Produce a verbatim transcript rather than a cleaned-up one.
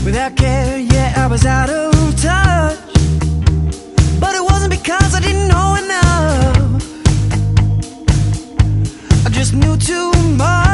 without care, yeah, I was out of touch. But it wasn't because I didn't know enough, I just knew too much.